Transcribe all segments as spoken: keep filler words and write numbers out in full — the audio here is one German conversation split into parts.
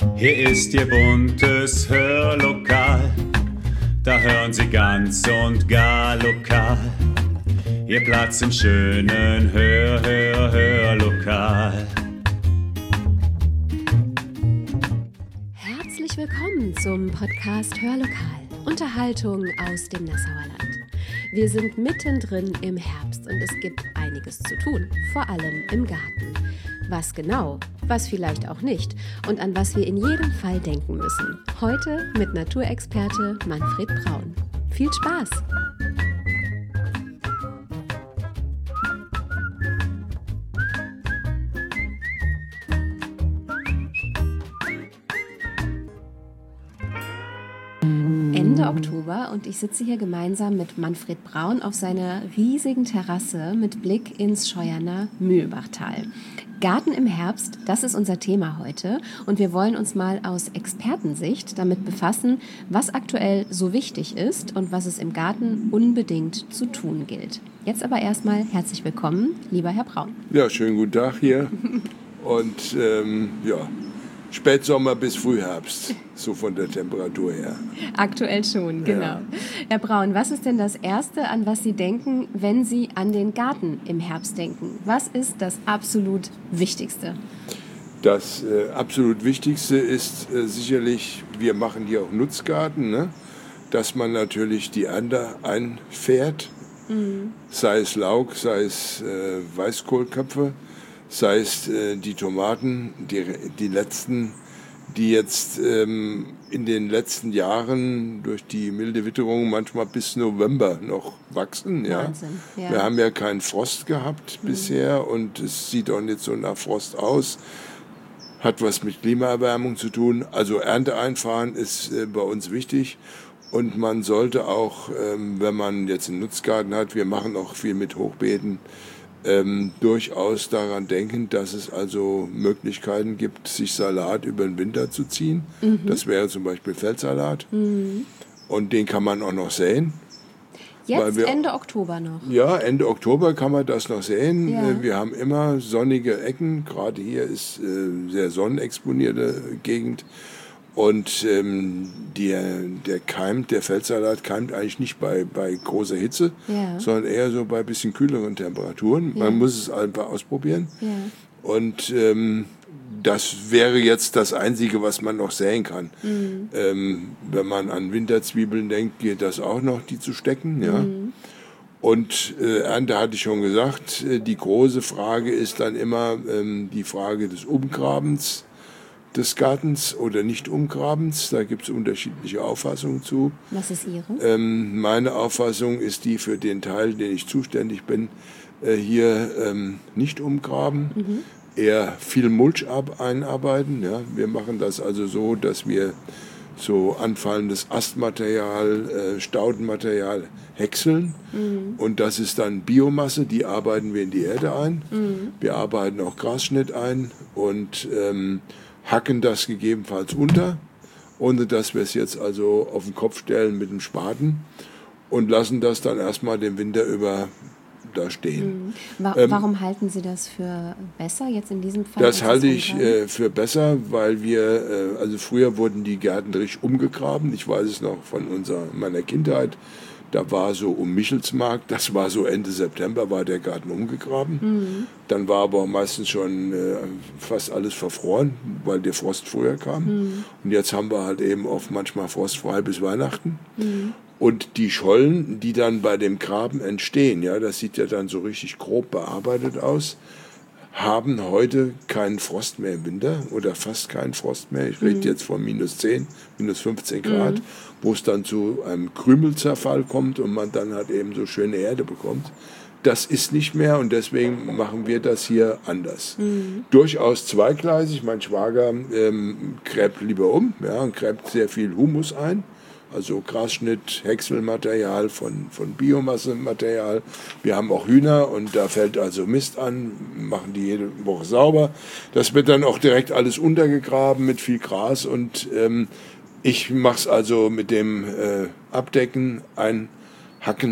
Hier ist Ihr buntes Hörlokal, da hören Sie ganz und gar lokal. Ihr Platz im schönen Hör, Hör, Hörlokal. Herzlich willkommen zum Podcast Hörlokal, Unterhaltung aus dem Nassauer Land. Wir sind mittendrin im Herbst und es gibt einiges zu tun, vor allem im Garten. Was genau, was vielleicht auch nicht und an was wir in jedem Fall denken müssen. Heute mit Naturexperte Manfred Braun. Viel Spaß! Ende Oktober und ich sitze hier gemeinsam mit Manfred Braun auf seiner riesigen Terrasse mit Blick ins Scheuerner Mühlbachtal. Garten im Herbst, das ist unser Thema heute und wir wollen uns mal aus Expertensicht damit befassen, was aktuell so wichtig ist und was es im Garten unbedingt zu tun gilt. Jetzt aber erstmal herzlich willkommen, lieber Herr Braun. Ja, schönen guten Tag hier und ähm, ja, Spätsommer bis Frühherbst, so von der Temperatur her. Aktuell schon, genau. Ja. Herr Braun, was ist denn das Erste, an was Sie denken, wenn Sie an den Garten im Herbst denken? Was ist das absolut Wichtigste? Das äh, absolut Wichtigste ist äh, sicherlich, wir machen hier auch Nutzgarten, ne? Dass man natürlich die Ernte einfährt, mhm. sei es Lauch, sei es äh, Weißkohlköpfe. Sei es äh, die Tomaten, die, die letzten, die jetzt ähm, in den letzten Jahren durch die milde Witterung manchmal bis November noch wachsen. Ja. Wahnsinn, ja. Wir haben ja keinen Frost gehabt mhm. bisher und es sieht auch nicht so nach Frost aus. Hat was mit Klimaerwärmung zu tun. Also Ernte einfahren ist äh, bei uns wichtig. Und man sollte auch, ähm, wenn man jetzt einen Nutzgarten hat, wir machen auch viel mit Hochbeeten, Ähm, durchaus daran denken, dass es also Möglichkeiten gibt, sich Salat über den Winter zu ziehen. Mhm. Das wäre zum Beispiel Feldsalat. Mhm. Und den kann man auch noch säen. Jetzt wir, Ende Oktober noch? Ja, Ende Oktober kann man das noch säen. Ja. Wir haben immer sonnige Ecken. Gerade hier ist äh, sehr sonnenexponierte Gegend. Und ähm, der, der keimt, der Feldsalat keimt eigentlich nicht bei, bei großer Hitze, ja. sondern eher so bei ein bisschen kühleren Temperaturen. Ja. Man muss es einfach ausprobieren. Ja. Und ähm, das wäre jetzt das Einzige, was man noch säen kann. Mhm. Ähm, wenn man an Winterzwiebeln denkt, geht das auch noch, die zu stecken. Ja. Mhm. Und äh, Ernte hatte ich schon gesagt, äh, die große Frage ist dann immer ähm, die Frage des Umgrabens des Gartens oder nicht Umgrabens. Da gibt es unterschiedliche Auffassungen zu. Was ist Ihre? Ähm, meine Auffassung ist die für den Teil, den ich zuständig bin, äh, hier ähm, nicht umgraben, mhm. eher viel Mulch ab einarbeiten. Ja. Wir machen das also so, dass wir so anfallendes Astmaterial, äh, Staudenmaterial häckseln. Mhm. Und das ist dann Biomasse, die arbeiten wir in die Erde ein. Mhm. Wir arbeiten auch Grasschnitt ein und ähm, hacken das gegebenenfalls unter, ohne dass wir es jetzt also auf den Kopf stellen mit dem Spaten und lassen das dann erstmal den Winter über da stehen. Mhm. Wa- ähm, warum halten Sie das für besser jetzt in diesem Fall? Das halte ich äh, für besser, weil wir, äh, also früher wurden die Gärten richtig umgegraben. Ich weiß es noch von unserer, meiner Kindheit. Da war so um Michelsmarkt, das war so Ende September, war der Garten umgegraben. Mhm. Dann war aber meistens schon äh, fast alles verfroren, weil der Frost früher kam. Mhm. Und jetzt haben wir halt eben oft manchmal frostfrei bis Weihnachten. Mhm. Und die Schollen, die dann bei dem Graben entstehen, ja, das sieht ja dann so richtig grob bearbeitet aus, haben heute keinen Frost mehr im Winter oder fast keinen Frost mehr. Ich rede mhm. jetzt von minus zehn, minus fünfzehn Grad, mhm. wo es dann zu einem Krümelzerfall kommt und man dann halt eben so schöne Erde bekommt. Das ist nicht mehr und deswegen machen wir das hier anders. Mhm. Durchaus zweigleisig. Mein Schwager ähm, gräbt lieber um, ja, und gräbt sehr viel Humus ein. Also Grasschnitt, Häckselmaterial von, von Biomassematerial. Wir haben auch Hühner und da fällt also Mist an, machen die jede Woche sauber. Das wird dann auch direkt alles untergegraben mit viel Gras und ähm, ich mache es also mit dem äh, Abdecken, Einhacken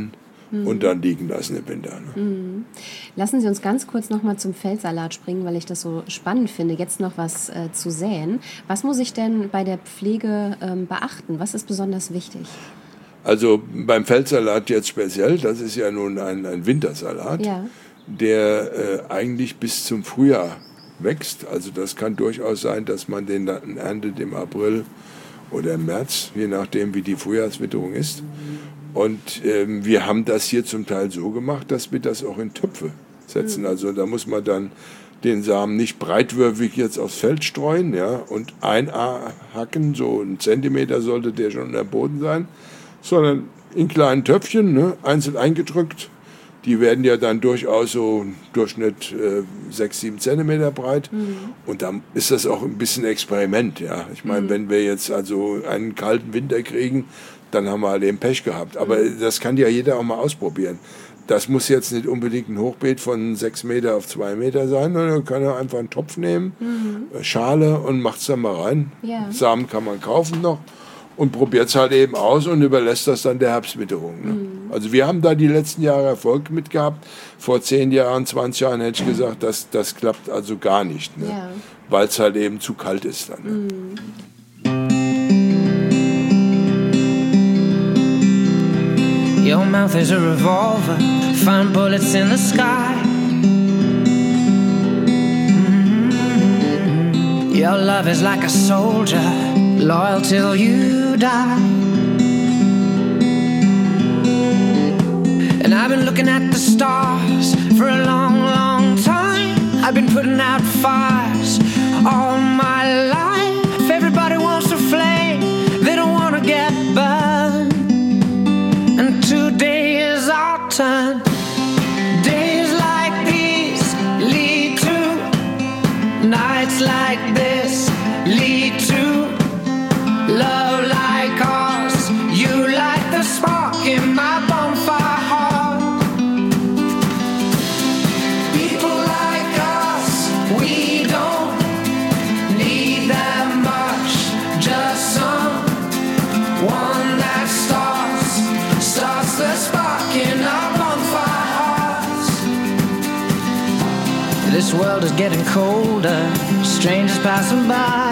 mhm. und dann liegen lassen im Winter. Ne? Mhm. Lassen Sie uns ganz kurz noch mal zum Feldsalat springen, weil ich das so spannend finde, jetzt noch was äh, zu säen. Was muss ich denn bei der Pflege ähm, beachten? Was ist besonders wichtig? Also beim Feldsalat jetzt speziell, das ist ja nun ein, ein Wintersalat, ja. der äh, eigentlich bis zum Frühjahr wächst. Also das kann durchaus sein, dass man den dann erntet im April oder im März, je nachdem wie die Frühjahrswitterung ist. Und ähm, wir haben das hier zum Teil so gemacht, dass wir das auch in Töpfe setzen. Also da muss man dann den Samen nicht breitwürfig jetzt aufs Feld streuen, ja, und einhacken, so ein Zentimeter sollte der schon am Boden sein, sondern in kleinen Töpfchen, ne, einzeln eingedrückt. Die werden ja dann durchaus so im Durchschnitt äh, sechs, sieben Zentimeter breit. Mhm. Und dann ist das auch ein bisschen Experiment. Ja. Ich meine, mhm. wenn wir jetzt also einen kalten Winter kriegen, dann haben wir halt eben Pech gehabt. Aber mhm. das kann ja jeder auch mal ausprobieren. Das muss jetzt nicht unbedingt ein Hochbeet von sechs Meter auf zwei Meter sein. Man kann ja einfach einen Topf nehmen, mhm. Schale und macht es dann mal rein. Ja. Samen kann man kaufen noch. Und probiert es halt eben aus und überlässt das dann der Herbstwitterung. Ne? Mhm. Also wir haben da die letzten Jahre Erfolg mit gehabt. Vor zehn Jahren, zwanzig Jahren hätte ich gesagt, das, das klappt also gar nicht. Ne? Ja. Weil es halt eben zu kalt ist dann. Ne? Mhm. Your mouth is a revolver, find bullets in the sky. Mm-hmm. Your love is like a soldier, loyal till you die. And I've been looking at the stars for a long, long time. I've been putting out fires all my life. Everybody wants to flame, they don't want to get burned. And today is our turn. Days like these lead to nights like this, lead to love like ours. You light the spark in my bonfire heart. People like us, we don't need that much. Just someone that starts, starts the spark in our bonfire hearts. This world is getting colder, strangers passing by.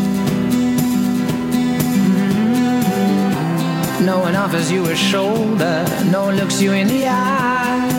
No one offers you a shoulder, no one looks you in the eye.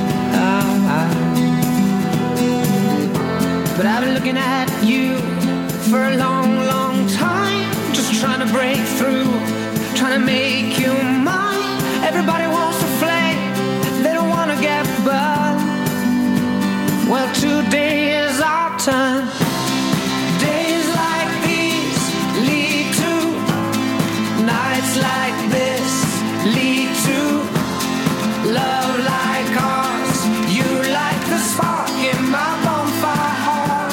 But I've been looking at you for a long, long time, just trying to break through, trying to make you mine. Everybody wants to flame, they don't want to get burned. Well, today is our turn. Days like these lead to nights like this, lead to love like ours. You light the spark in my bonfire heart.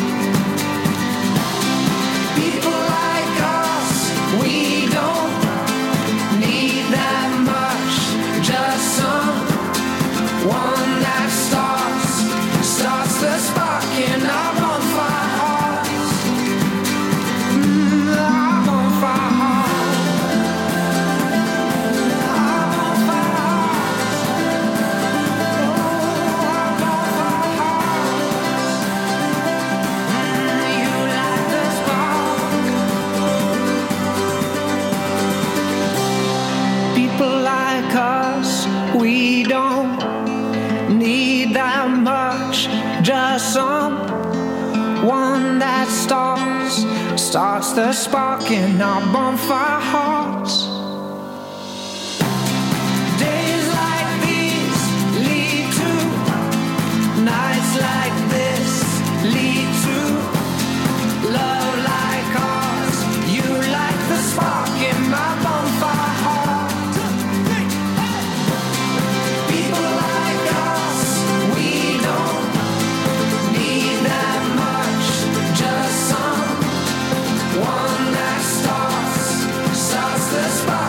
People like us, we don't need that much. Just someone that starts, starts the spark in our bonfire hearts. Mm, our bonfire hearts. Our bonfire hearts. Oh, our bonfire hearts. Mm, you light the spark. People like us, we don't need that much. Just someone that starts, starts the spark in our bonfire hearts. Days like these lead to nights like this, lead to love like ours. You light the spark in my bonfire heart. People like us, we don't need that much. Just someone that starts, starts the spark.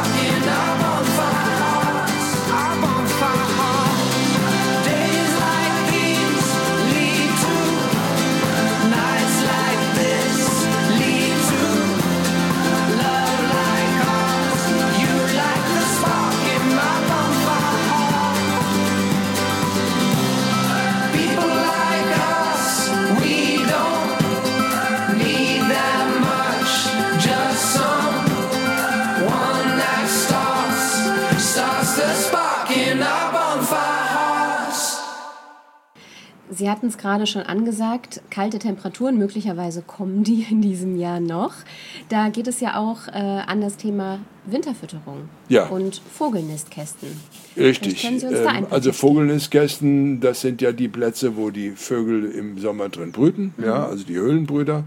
Sie hatten es gerade schon angesagt, kalte Temperaturen, möglicherweise kommen die in diesem Jahr noch. Da geht es ja auch äh, an das Thema Winterfütterung ja. und Vogelnistkästen. Richtig. Können Sie uns da ähm, also Vogelnistkästen, das sind ja die Plätze, wo die Vögel im Sommer drin brüten, mhm. ja, also die Höhlenbrüter.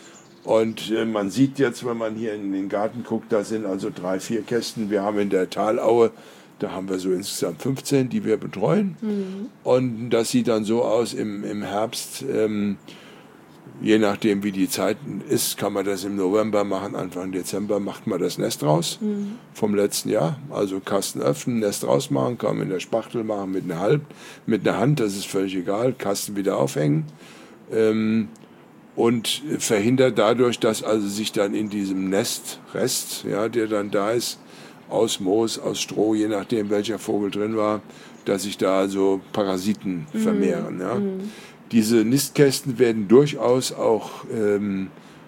Und äh, man sieht jetzt, wenn man hier in den Garten guckt, da sind also drei, vier Kästen. Wir haben in der Talaue, da haben wir so insgesamt fünfzehn, die wir betreuen. Mhm. Und das sieht dann so aus im, im Herbst, ähm, je nachdem wie die Zeit ist, kann man das im November machen, Anfang Dezember macht man das Nest raus mhm. vom letzten Jahr. Also Kasten öffnen, Nest rausmachen, kann man in der Spachtel machen mit einer, Halb, mit einer Hand, das ist völlig egal, Kasten wieder aufhängen. Ähm, und verhindert dadurch, dass also sich dann in diesem Nestrest, ja, der dann da ist, aus Moos, aus Stroh, je nachdem welcher Vogel drin war, dass sich da also Parasiten mhm. vermehren. Ja. Mhm. Diese Nistkästen werden durchaus auch ähm,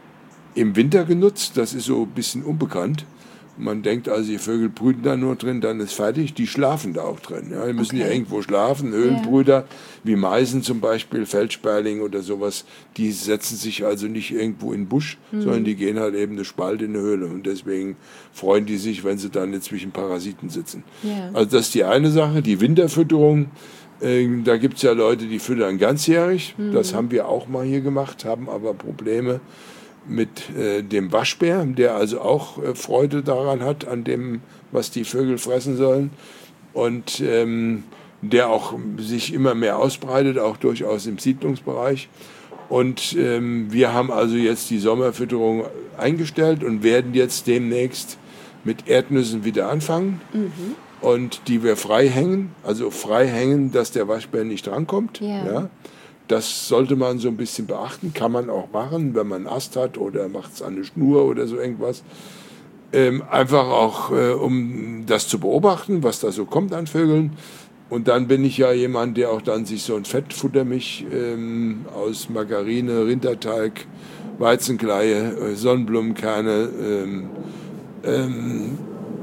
im Winter genutzt, das ist so ein bisschen unbekannt. Man denkt also, die Vögel brüten da nur drin, dann ist fertig. Die schlafen da auch drin. Ja. Die müssen okay. ja irgendwo schlafen. Höhlenbrüter, yeah. wie Meisen zum Beispiel, Feldsperling oder sowas, die setzen sich also nicht irgendwo in den Busch, mhm. sondern die gehen halt eben eine Spalte in eine Höhle. Und deswegen freuen die sich, wenn sie dann zwischen Parasiten sitzen. Yeah. Also das ist die eine Sache. Die Winterfütterung, äh, da gibt es ja Leute, die füttern ganzjährig. Mhm. Das haben wir auch mal hier gemacht, haben aber Probleme mit äh, dem Waschbär, der also auch äh, Freude daran hat, an dem, was die Vögel fressen sollen. Und ähm, der auch sich immer mehr ausbreitet, auch durchaus im Siedlungsbereich. Und ähm, wir haben also jetzt die Sommerfütterung eingestellt und werden jetzt demnächst mit Erdnüssen wieder anfangen. Mhm. Und die wir frei hängen, also frei hängen, dass der Waschbär nicht drankommt. Ja. Ja. Das sollte man so ein bisschen beachten, kann man auch machen, wenn man einen Ast hat oder macht es an eine Schnur oder so irgendwas. Ähm, einfach auch, äh, um das zu beobachten, was da so kommt an Vögeln. Und dann bin ich ja jemand, der auch dann sich so ein Fettfuttermilch ähm, aus Margarine, Rinderteig, Weizenkleie, äh, Sonnenblumenkerne ähm, ähm,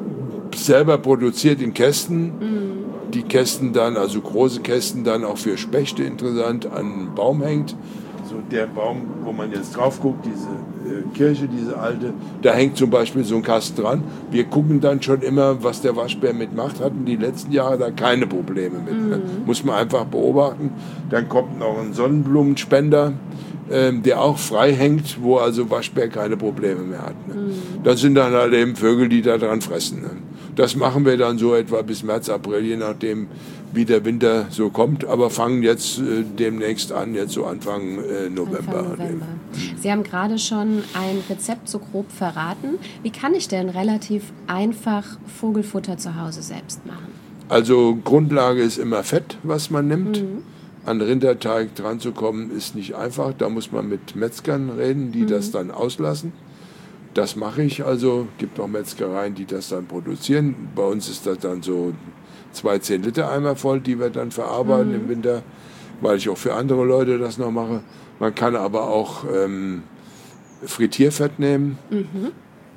selber produziert in Kästen. Mhm. Die Kästen dann, also große Kästen dann auch für Spechte interessant, an einen Baum hängt. So der Baum, wo man jetzt drauf guckt, diese äh, Kirche, diese alte, da hängt zum Beispiel so ein Kasten dran. Wir gucken dann schon immer, was der Waschbär mitmacht. Hatten die letzten Jahre da keine Probleme mit. Mhm. Ne? Muss man einfach beobachten. Dann kommt noch ein Sonnenblumenspender, ähm, der auch frei hängt, wo also Waschbär keine Probleme mehr hat. Ne? Mhm. Das sind dann halt eben Vögel, die da dran fressen. Ne? Das machen wir dann so etwa bis März, April, je nachdem, wie der Winter so kommt. Aber fangen jetzt äh, demnächst an, jetzt so Anfang äh, November. Anfang November. Sie haben gerade schon ein Rezept so grob verraten. Wie kann ich denn relativ einfach Vogelfutter zu Hause selbst machen? Also Grundlage ist immer Fett, was man nimmt. Mhm. An Rinderteig dran zu kommen, ist nicht einfach. Da muss man mit Metzgern reden, die mhm. das dann auslassen. Das mache ich also. Es gibt auch Metzgereien, die das dann produzieren. Bei uns ist das dann so zwei zehn Liter Eimer voll, die wir dann verarbeiten mhm. im Winter, weil ich auch für andere Leute das noch mache. Man kann aber auch ähm, Frittierfett nehmen, mhm.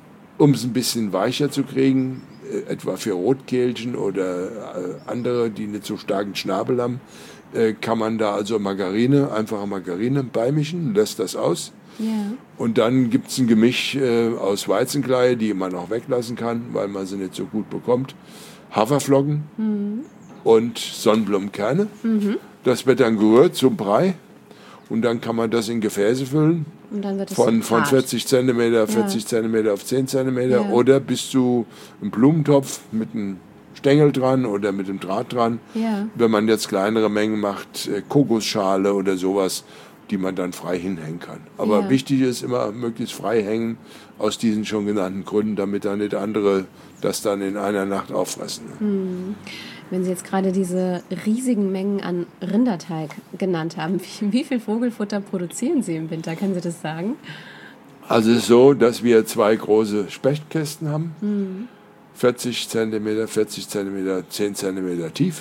um es ein bisschen weicher zu kriegen, äh, etwa für Rotkehlchen oder äh, andere, die nicht so starken Schnabel haben, äh, kann man da also Margarine, einfache Margarine beimischen, lässt das aus. Yeah. Und dann gibt es ein Gemisch äh, aus Weizenkleie, die man auch weglassen kann, weil man sie nicht so gut bekommt. Haferflocken mhm. und Sonnenblumenkerne. Mhm. Das wird dann gerührt zum Brei. Und dann kann man das in Gefäße füllen. Und dann wird es von, von vierzig Zentimeter, vierzig ja. Zentimeter auf zehn Zentimeter. Ja. Oder bis zu einem Blumentopf mit einem Stängel dran oder mit einem Draht dran. Ja. Wenn man jetzt kleinere Mengen macht, äh, Kokosschale oder sowas, die man dann frei hinhängen kann. Aber ja. wichtig ist immer, möglichst frei hängen, aus diesen schon genannten Gründen, damit dann nicht andere das dann in einer Nacht auffressen. Hm. Wenn Sie jetzt gerade diese riesigen Mengen an Rinderteig genannt haben, wie, wie viel Vogelfutter produzieren Sie im Winter? Können Sie das sagen? Also es ist so, dass wir zwei große Spechtkästen haben, hm. vierzig Zentimeter, vierzig Zentimeter, zehn Zentimeter tief.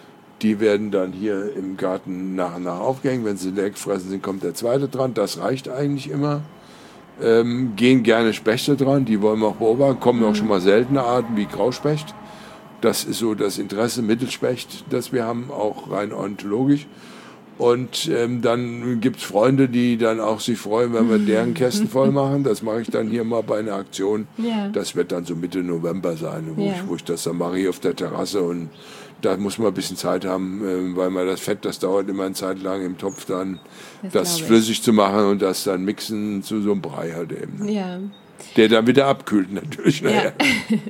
Die werden dann hier im Garten nach und nach aufgehängt. Wenn sie leer gefressen sind, kommt der zweite dran. Das reicht eigentlich immer. Ähm, gehen gerne Spechte dran, die wollen wir auch beobachten. Kommen auch schon mal seltene Arten wie Grauspecht. Das ist so das Interesse, Mittelspecht, das wir haben, auch rein ornithologisch. Und ähm, dann gibt es Freunde, die dann auch sich freuen, wenn wir deren Kästen voll machen. Das mache ich dann hier mal bei einer Aktion. Ja. Das wird dann so Mitte November sein, wo, Ja. ich, wo ich das dann mache hier auf der Terrasse. Und da muss man ein bisschen Zeit haben, äh, weil man das Fett, das dauert immer eine Zeit lang im Topf dann, Das das, glaub ich. flüssig zu machen und das dann mixen zu so einem Brei halt eben. Ja. Der dann wieder abkühlt natürlich. Ja. Naja.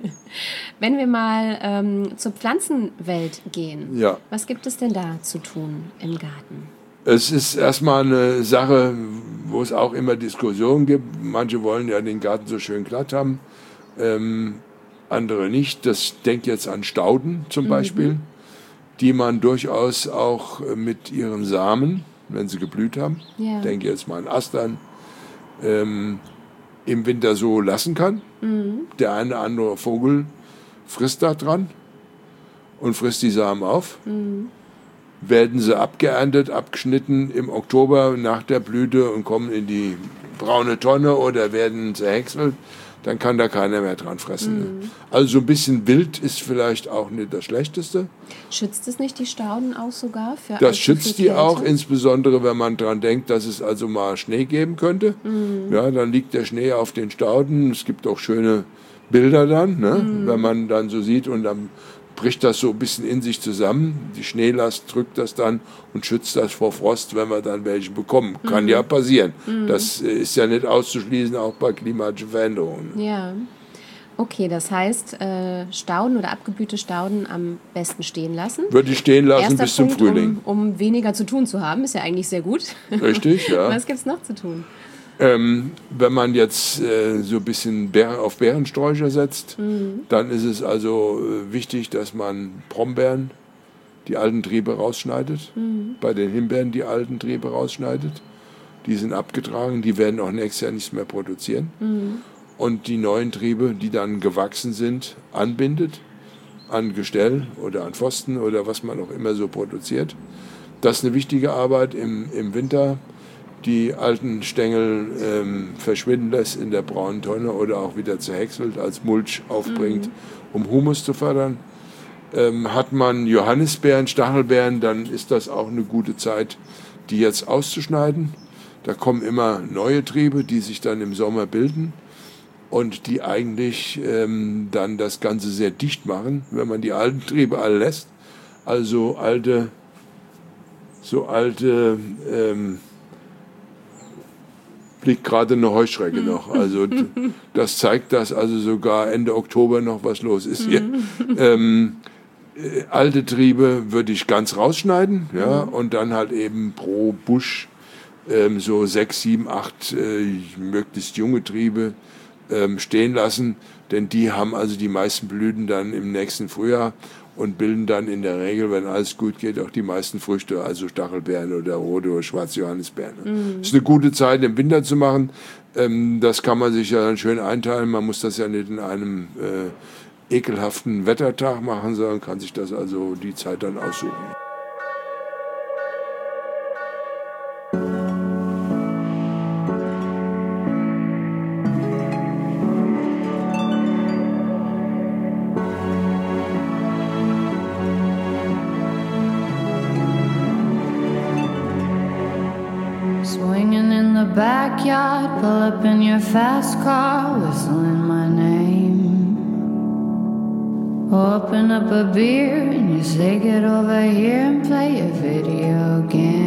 Wenn wir mal ähm, zur Pflanzenwelt gehen, Ja. was gibt es denn da zu tun im Garten? Es ist erstmal eine Sache, wo es auch immer Diskussionen gibt. Manche wollen ja den Garten so schön glatt haben, ähm, andere nicht. Das denkt jetzt an Stauden zum Beispiel, die man durchaus auch mit ihren Samen, wenn sie geblüht haben, Ja. denke jetzt mal an Astern, ähm, im Winter so lassen kann. Der eine oder andere Vogel frisst da dran und frisst die Samen auf. Werden sie abgeerntet, abgeschnitten im Oktober nach der Blüte und kommen in die braune Tonne oder werden zerhäckselt, dann kann da keiner mehr dran fressen. Also so ein bisschen wild ist vielleicht auch nicht das Schlechteste. Schützt es nicht die Stauden auch sogar? Für Das allzu schützt viel die Kälte? auch, insbesondere wenn man dran denkt, dass es also mal Schnee geben könnte. Ja, dann liegt der Schnee auf den Stauden. Es gibt auch schöne Bilder dann, ne? Wenn man dann so sieht und dann bricht das so ein bisschen in sich zusammen. Die Schneelast drückt das dann und schützt das vor Frost, wenn wir dann welche bekommen. Kann ja passieren. Das äh, ist ja nicht auszuschließen, auch bei klimatischen Veränderungen. Ja. Okay, das heißt, äh, Stauden oder abgeblühte Stauden am besten stehen lassen. Würde ich stehen lassen Erster bis zum Punkt, Frühling. Um, um weniger zu tun zu haben, ist ja eigentlich sehr gut. Richtig, ja. Was gibt's noch zu tun? Ähm, wenn man jetzt äh, so ein bisschen Bär, auf Beerensträucher setzt, dann ist es also äh, wichtig, dass man Brombeeren, die alten Triebe rausschneidet, bei den Himbeeren die alten Triebe rausschneidet. Die sind abgetragen, die werden auch nächstes Jahr nichts mehr produzieren. Und die neuen Triebe, die dann gewachsen sind, anbindet an Gestell oder an Pfosten oder was man auch immer so produziert. Das ist eine wichtige Arbeit im, im Winter. Die alten Stängel ähm, verschwinden lässt in der braunen Tonne oder auch wieder zerhäckselt, als Mulch aufbringt, um Humus zu fördern. Ähm, hat man Johannisbeeren, Stachelbeeren, dann ist das auch eine gute Zeit, die jetzt auszuschneiden. Da kommen immer neue Triebe, die sich dann im Sommer bilden und die eigentlich ähm, dann das Ganze sehr dicht machen, wenn man die alten Triebe alle lässt. Also alte, so alte, ähm, liegt gerade eine Heuschrecke noch. Also das zeigt, dass also sogar Ende Oktober noch was los ist hier. ähm, äh, alte Triebe würde ich ganz rausschneiden, ja, und dann halt eben pro Busch ähm, so sechs, sieben, acht äh, möglichst junge Triebe ähm, stehen lassen, denn die haben also die meisten Blüten dann im nächsten Frühjahr und bilden dann in der Regel, wenn alles gut geht, auch die meisten Früchte, also Stachelbeeren oder rote oder schwarze Johannisbeeren. Das ist eine gute Zeit im Winter zu machen. Ähm, das kann man sich ja dann schön einteilen. Man muss das ja nicht in einem äh, ekelhaften Wettertag machen, sondern kann sich das also die Zeit dann aussuchen. Swinging in the backyard, pull up in your fast car, whistling my name. Open up a beer and you say get over here and play a video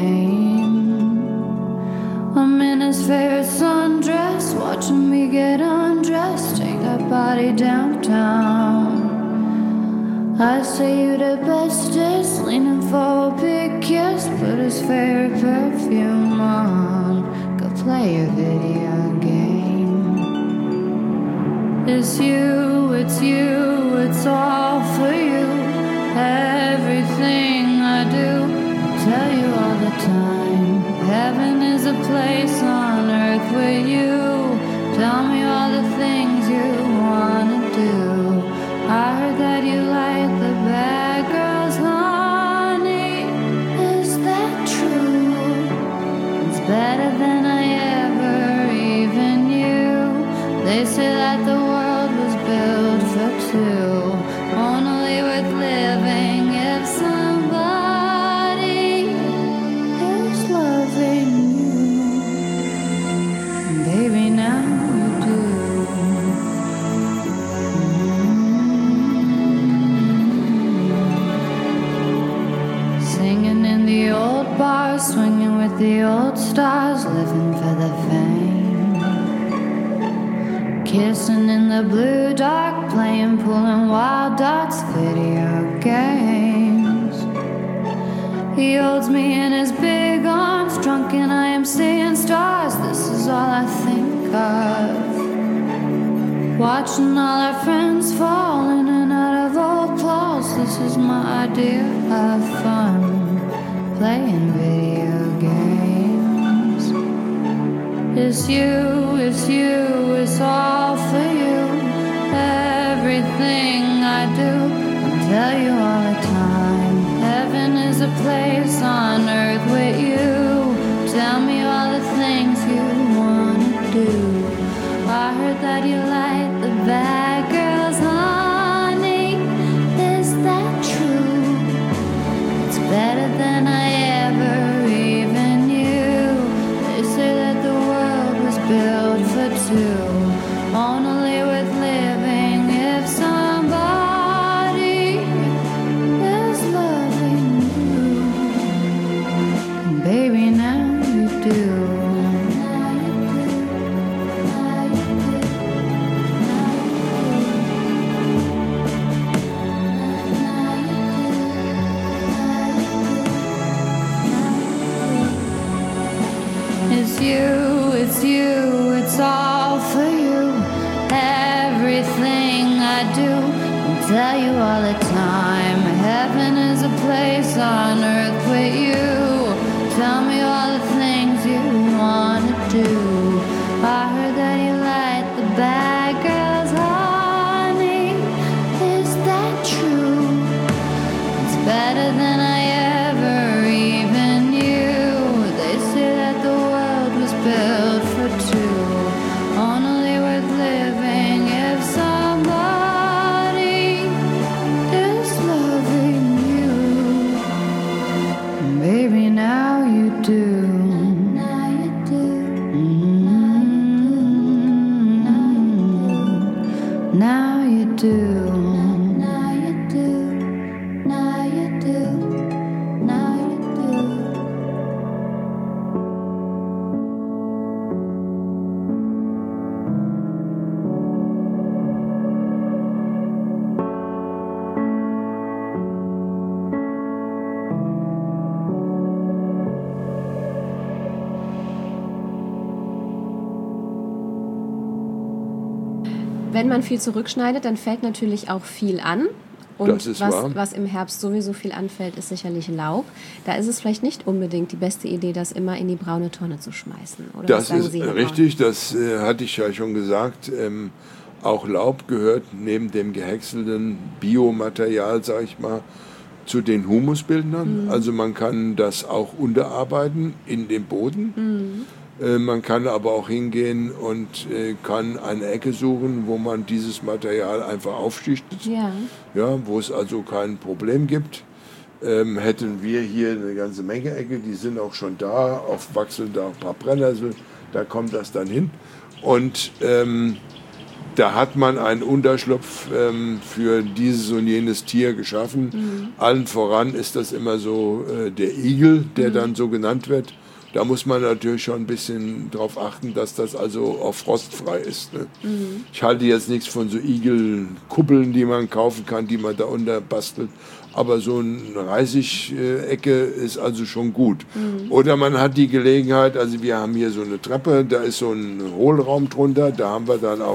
game. I'm in his favorite sundress, watching me get undressed, take that body downtown. I say you the bestest, leaning for a big kiss, put his favorite perfume on, go play a video game. It's you, it's you, it's all for you. Everything I do, I tell you all the time. Heaven is a place on earth with you. Tell me all the things you wanna do. I heard that you like the bad girls, honey. Is that true? It's better than I ever even knew. They say that the world was built for two, only worth living if somebody kissing in the blue dark, playing, pulling wild dots, video games. He holds me in his big arms, drunk and I am seeing stars. This is all I think of. Watching all our friends fall in and out of old clothes. This is my idea of fun, playing video games. It's you, it's you, it's all for you. Everything I do, I tell you all the time. Heaven is a place on earth with you. Tell me all the things you wanna do. I heard that you like the bad girls, honey. Is that true? It's better than I ever even knew. They say that the world was built for two, only with living if somebody is loving you. And baby, now you do. It's you, it's you, it's all for you. Everything I do, I tell you all the time. Heaven is a place on earth with you. Tell me all the things you wanna do. I heard that you like the bad girls, honey. Is that true? It's better than I ever even knew. They say that the world was built for two, only worth living if somebody is loving you. And baby, now you do. Now you do. Mm-hmm. Now you do. Now you do. Now you do. Now you do. Wenn man viel zurückschneidet, dann fällt natürlich auch viel an. Und Das ist was, wahr. was im Herbst sowieso viel anfällt, ist sicherlich Laub. Da ist es vielleicht nicht unbedingt die beste Idee, das immer in die braune Tonne zu schmeißen. Oder was Das sagen ist Sie, Herr richtig, das äh, hatte ich ja schon gesagt. Ähm, auch Laub gehört neben dem gehäckselten Biomaterial, sag ich mal, zu den Humusbildern. Also man kann das auch unterarbeiten in den Boden. Äh, man kann aber auch hingehen und äh, kann eine Ecke suchen, wo man dieses Material einfach aufschichtet. Braun? Ja. Ja, wo es also kein Problem gibt. Ähm, hätten wir hier eine ganze Menge Ecke, die sind auch schon da, auf wachseln da ein paar Brennnessel, da kommt das dann hin. Und ähm, da hat man einen Unterschlupf ähm, für dieses und jenes Tier geschaffen. Mhm. Allen voran ist das immer so äh, der Igel, der mhm. dann so genannt wird. Da muss man natürlich schon ein bisschen drauf achten, dass das also auch frostfrei ist. Ne? Mhm. Ich halte jetzt nichts von so Igelkuppeln, die man kaufen kann, die man da unter bastelt. Aber so eine Reisig-Ecke ist also schon gut. Mhm. Oder man hat die Gelegenheit, also wir haben hier so eine Treppe, da ist so ein Hohlraum drunter, da haben wir dann auch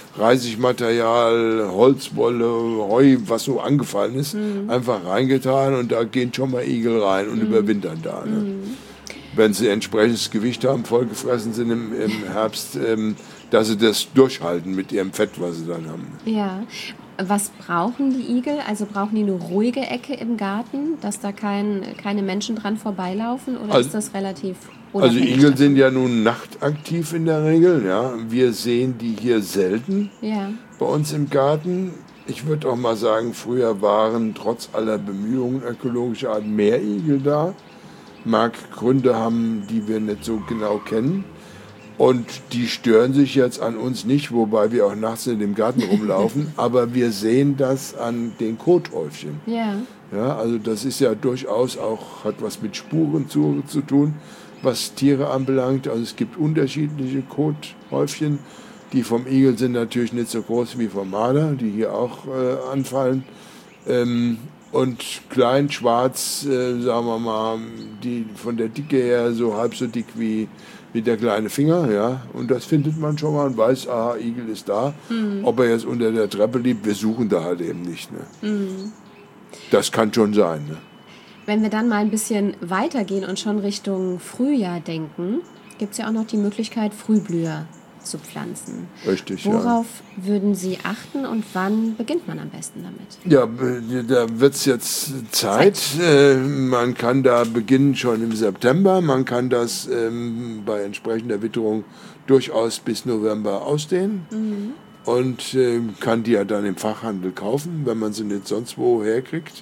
Reisigmaterial, Holzwolle, Heu, was so angefallen ist, mhm. einfach reingetan und da gehen schon mal Igel rein und mhm. überwintern da. Ne? Mhm. Wenn sie entsprechendes Gewicht haben, vollgefressen sind im, im Herbst, ähm, dass sie das durchhalten mit ihrem Fett, was sie dann haben. Ja. Was brauchen die Igel? Also brauchen die eine ruhige Ecke im Garten, dass da kein, keine Menschen dran vorbeilaufen? Oder also, ist das relativ Also unabhängig Igel davon? sind ja nun nachtaktiv in der Regel. Ja. Wir sehen die hier selten Ja. bei uns im Garten. Ich würde auch mal sagen, früher waren trotz aller Bemühungen ökologischer Art mehr Igel da. Mag Gründe haben, die wir nicht so genau kennen. Und die stören sich jetzt an uns nicht, wobei wir auch nachts in dem Garten rumlaufen. Aber wir sehen das an den Kothäufchen. Ja. Ja, also das ist ja durchaus auch, hat was mit Spuren zu, zu tun, was Tiere anbelangt. Also es gibt unterschiedliche Kothäufchen, Die vom Igel sind natürlich nicht so groß wie vom Marder, die hier auch äh, anfallen. Ähm, und klein, schwarz, äh, sagen wir mal, die von der Dicke her so halb so dick wie, wie der kleine Finger. Ja? Und das findet man schon mal und weiß, aha, Igel ist da. Mhm. Ob er jetzt unter der Treppe liegt, wir suchen da halt eben nicht. Ne? Mhm. Das kann schon sein. Ne? Wenn wir dann mal ein bisschen weitergehen und schon Richtung Frühjahr denken, gibt es ja auch noch die Möglichkeit, Frühblüher zu pflanzen. Richtig, Worauf ja. würden Sie achten und wann beginnt man am besten damit? Ja, da wird es jetzt Zeit. Zeit. Äh, man kann da beginnen schon im September. Man kann das ähm, bei entsprechender Witterung durchaus bis November ausdehnen. Mhm. Und äh, kann die ja dann im Fachhandel kaufen, wenn man sie nicht sonst wo herkriegt.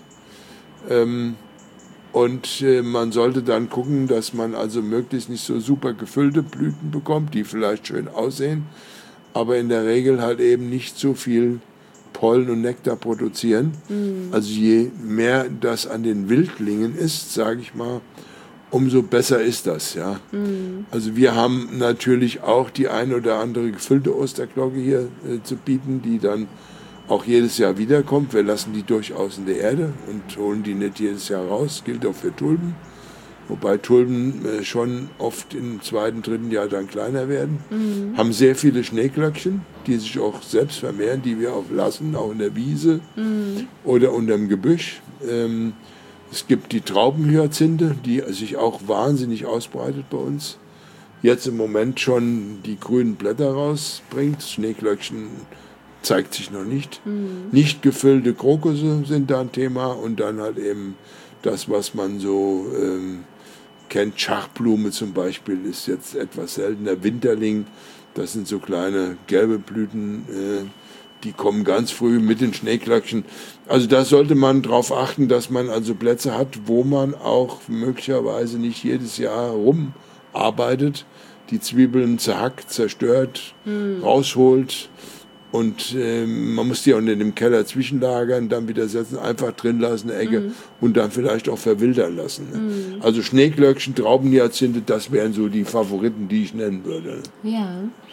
Ähm, Und äh, man sollte dann gucken, dass man also möglichst nicht so super gefüllte Blüten bekommt, die vielleicht schön aussehen, aber in der Regel halt eben nicht so viel Pollen und Nektar produzieren. Mhm. Also je mehr das an den Wildlingen ist, sage ich mal, umso besser ist das. Ja. Mhm. Also wir haben natürlich auch die eine oder andere gefüllte Osterglocke hier äh, zu bieten, die dann auch jedes Jahr wiederkommt. Wir lassen die durchaus in der Erde und holen die nicht jedes Jahr raus. Gilt auch für Tulpen. Wobei Tulpen äh, schon oft im zweiten, dritten Jahr dann kleiner werden. Mhm. Haben sehr viele Schneeglöckchen, die sich auch selbst vermehren, die wir auch lassen, auch in der Wiese mhm. oder unterm Gebüsch. Ähm, es gibt die Traubenhyazinthe, die sich auch wahnsinnig ausbreitet bei uns. Jetzt im Moment schon die grünen Blätter rausbringt. Schneeglöckchen zeigt sich noch nicht. Mhm. Nicht gefüllte Krokusse sind da ein Thema und dann halt eben das, was man so ähm, kennt. Schachblume zum Beispiel ist jetzt etwas seltener. Winterling, das sind so kleine gelbe Blüten, äh, die kommen ganz früh mit den Schneeglöckchen. Also da sollte man darauf achten, dass man also Plätze hat, wo man auch möglicherweise nicht jedes Jahr rumarbeitet, die Zwiebeln zerhackt, zerstört, mhm. rausholt. Und äh, man muss die auch nicht im Keller zwischenlagern, dann wieder setzen, einfach drin lassen, eine Ecke mhm. und dann vielleicht auch verwildern lassen. Ne? Mhm. Also Schneeglöckchen, Traubenhyazinthe, das wären so die Favoriten, die ich nennen würde. Ja.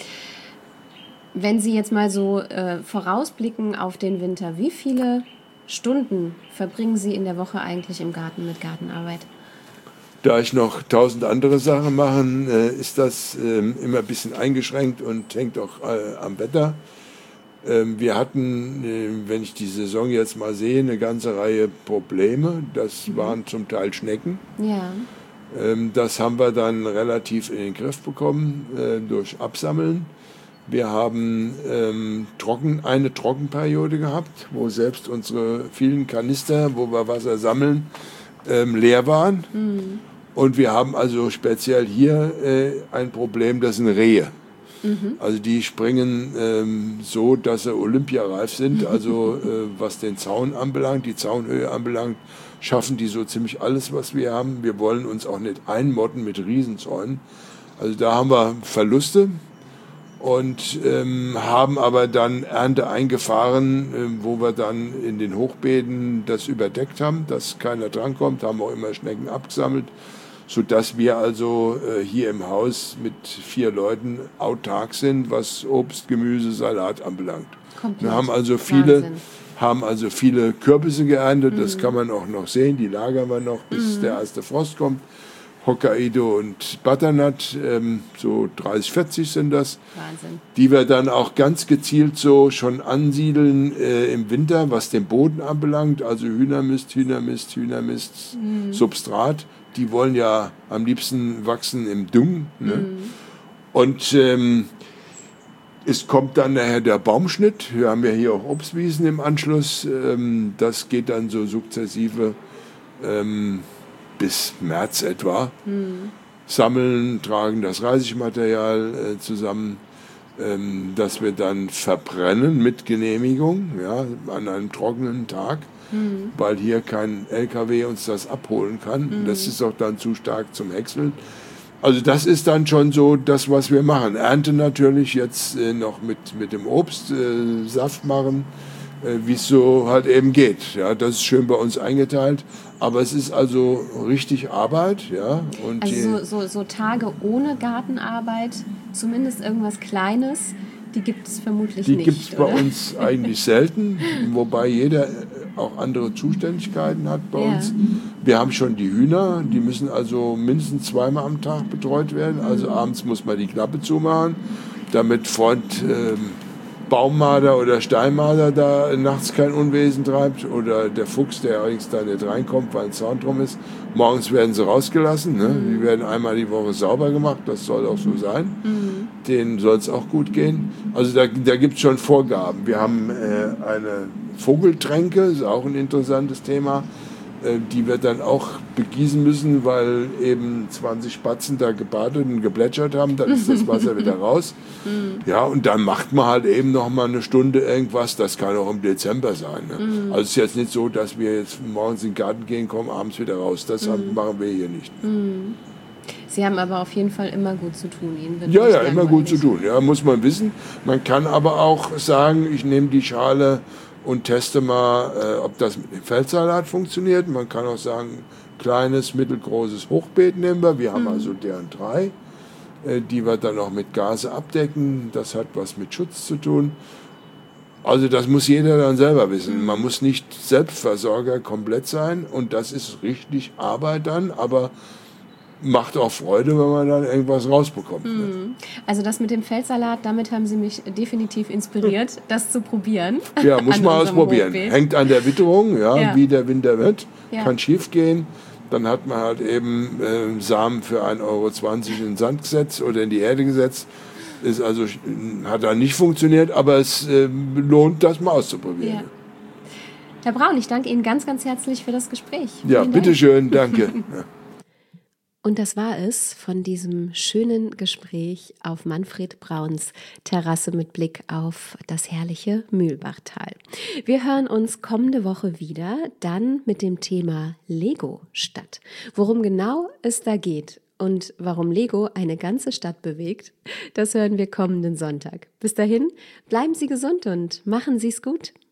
Wenn Sie jetzt mal so äh, vorausblicken auf den Winter, wie viele Stunden verbringen Sie in der Woche eigentlich im Garten mit Gartenarbeit? Da ich noch tausend andere Sachen mache, äh, ist das äh, immer ein bisschen eingeschränkt und hängt auch äh, am Wetter. Wir hatten, wenn ich die Saison jetzt mal sehe, eine ganze Reihe Probleme. Das mhm. waren zum Teil Schnecken. Ja. Das haben wir dann relativ in den Griff bekommen durch Absammeln. Wir haben ähm, trocken, eine Trockenperiode gehabt, wo selbst unsere vielen Kanister, wo wir Wasser sammeln, ähm, leer waren. Mhm. Und wir haben also speziell hier äh, ein Problem, das sind Rehe. Mhm. Also die springen ähm, so, dass sie olympiareif sind. Also äh, was den Zaun anbelangt, die Zaunhöhe anbelangt, schaffen die so ziemlich alles, was wir haben. Wir wollen uns auch nicht einmotten mit Riesenzäunen. Also da haben wir Verluste und ähm, haben aber dann Ernte eingefahren, äh, wo wir dann in den Hochbeeten das überdeckt haben, dass keiner drankommt, haben auch immer Schnecken abgesammelt, sodass wir also äh, hier im Haus mit vier Leuten autark sind, was Obst, Gemüse, Salat anbelangt. Komplett. Wir haben also viele, haben also viele Kürbisse geerntet, mhm. das kann man auch noch sehen, die lagern wir noch, bis mhm. der erste Frost kommt. Hokkaido und Butternut, ähm, so dreißig, vierzig sind das. Wahnsinn. Die wir dann auch ganz gezielt so schon ansiedeln äh, im Winter, was den Boden anbelangt, also Hühnermist, Hühnermist, Hühnermist, mhm. Substrat. Die wollen ja am liebsten wachsen im Dung. Ne? Mhm. Und ähm, es kommt dann nachher der Baumschnitt. Wir haben ja hier auch Obstwiesen im Anschluss. Ähm, das geht dann so sukzessive ähm, bis März etwa. Mhm. Sammeln, tragen das Reisigmaterial äh, zusammen, ähm, das wir dann verbrennen mit Genehmigung, ja, an einem trockenen Tag. Mhm. Weil hier kein L K W uns das abholen kann. Mhm. Das ist auch dann zu stark zum Häckseln. Also das ist dann schon so das, was wir machen. Ernte natürlich jetzt äh, noch mit, mit dem Obst, äh, Saft machen, äh, wie es so halt eben geht. Ja, das ist schön bei uns eingeteilt. Aber es ist also richtig Arbeit. Ja, und also so, so, so Tage ohne Gartenarbeit, zumindest irgendwas Kleines, Die gibt es vermutlich Die nicht. gibt es bei oder? uns eigentlich selten, wobei jeder auch andere Zuständigkeiten hat bei Ja. uns. Wir haben schon die Hühner, die müssen also mindestens zweimal am Tag betreut werden. Also abends muss man die Klappe zumachen, damit Freund ähm, Baummarder oder Steinmarder da nachts kein Unwesen treibt oder der Fuchs, der allerdings da nicht reinkommt, weil ein Zaun drum ist. Morgens werden sie rausgelassen, ne? Mhm. Die werden einmal die Woche sauber gemacht, das soll auch so sein. Mhm. Denen soll es auch gut gehen. Also da, da gibt es schon Vorgaben. Wir haben äh, eine Vogeltränke, ist auch ein interessantes Thema. Äh, die wir dann auch begießen müssen, weil eben zwanzig Spatzen da gebadet und geplätschert haben. Dann ist das Wasser wieder raus. Ja, und dann macht man halt eben noch mal eine Stunde irgendwas. Das kann auch im Dezember sein. Ne? Mhm. Also es ist jetzt nicht so, dass wir jetzt morgens in den Garten gehen, kommen abends wieder raus. Das Mhm. machen wir hier nicht. Mhm. Sie haben aber auf jeden Fall immer gut zu tun. Ihnen wird Ja, nicht ja, immer gut zu langweilig. tun. Ja, muss man wissen. Man kann aber auch sagen, ich nehme die Schale und teste mal, äh, ob das mit dem Feldsalat funktioniert. Man kann auch sagen, kleines, mittelgroßes Hochbeet nehmen wir. Wir haben also deren drei, äh, die wir dann auch mit Gase abdecken. Das hat was mit Schutz zu tun. Also das muss jeder dann selber wissen. Man muss nicht Selbstversorger komplett sein und das ist richtig Arbeit dann, aber macht auch Freude, wenn man dann irgendwas rausbekommt. Ne? Mhm. Also das mit dem Feldsalat, damit haben Sie mich definitiv inspiriert, das zu probieren. Ja, muss An man unserem ausprobieren. Hochbeet. Hängt an der Witterung, ja, Ja. wie der Winter wird. Ja. Kann schief gehen. Dann hat man halt eben äh, Samen für ein Euro zwanzig in den Sand gesetzt oder in die Erde gesetzt. Ist also, hat dann nicht funktioniert, aber es äh, lohnt, das mal auszuprobieren. Ja. Herr Braun, ich danke Ihnen ganz, ganz herzlich für das Gespräch. Ja, Vielen Dank. bitteschön, danke. Ja. Und das war es von diesem schönen Gespräch auf Manfred Brauns Terrasse mit Blick auf das herrliche Mühlbachtal. Wir hören uns kommende Woche wieder, dann mit dem Thema Lego-Stadt. Worum genau es da geht und warum Lego eine ganze Stadt bewegt, das hören wir kommenden Sonntag. Bis dahin, bleiben Sie gesund und machen Sie es gut.